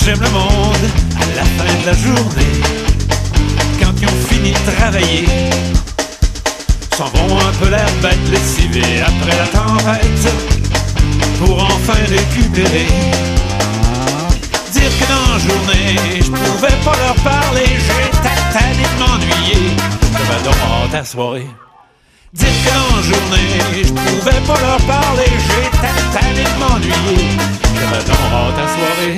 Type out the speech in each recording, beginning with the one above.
J'aime le monde à la fin de la journée, quand ils ont fini de travailler, s'en vont un peu l'air bête lessivés après la tempête, pour enfin récupérer. Dire que dans la journée, je pouvais pas leur parler, j'étais tanné de m'ennuyer, j'avais dormir ta soirée. Dire que dans la journée, je pouvais pas leur parler, j'étais tanné de m'ennuyer, j'avais dormir ta soirée.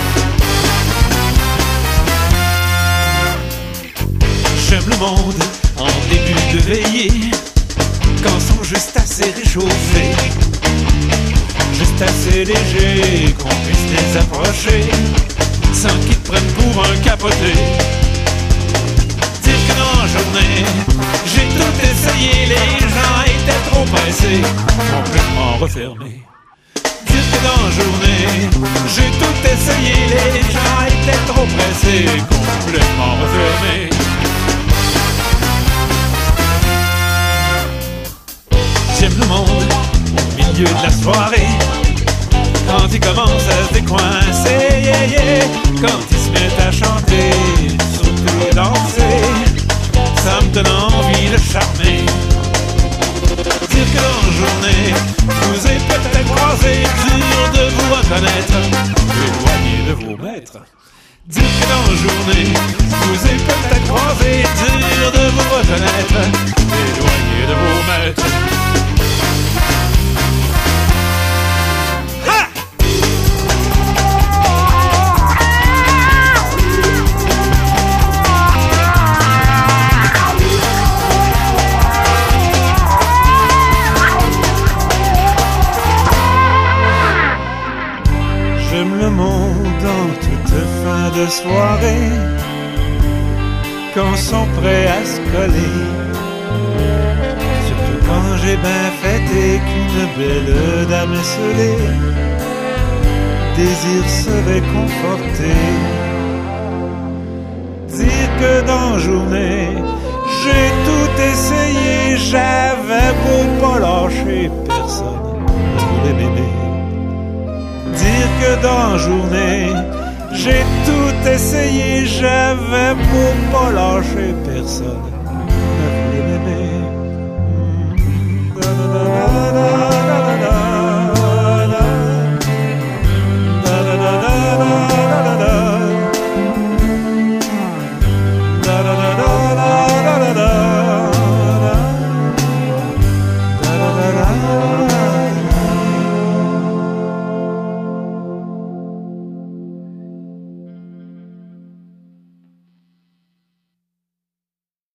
J'aime le monde en début de veillée, quand sont juste assez réchauffés, juste assez légers qu'on puisse les approcher, sans qu'ils te prennent pour un capoté. Dire que dans la journée, j'ai tout essayé, les gens étaient trop pressés, complètement refermés. Dire que dans la journée, j'ai tout essayé, les gens étaient trop pressés, complètement refermés. J'aime le monde au milieu de la soirée, quand il commence à se décoincer, yeah, yeah. Quand il se met à chanter, surtout danser, ça me donne envie de charmer. Dire que dans la journée, vous êtes peut-être croisé, dur de vous reconnaître, éloigné de vos maîtres. Dire que dans la journée, vous êtes peut-être croisé, dur de vous reconnaître, éloigné de vos maîtres. J'aime le monde en toute fin de soirée, quand sont prêts à se coller, surtout quand j'ai bien fêté qu'une belle dame esselée désire se réconforter. Dire que dans la journée, j'ai tout essayé, j'avais beau pas lâcher, personne ne voulait m'aimer. Dire que dans la journée, j'ai tout essayé, j'avais pour pas lâcher, personne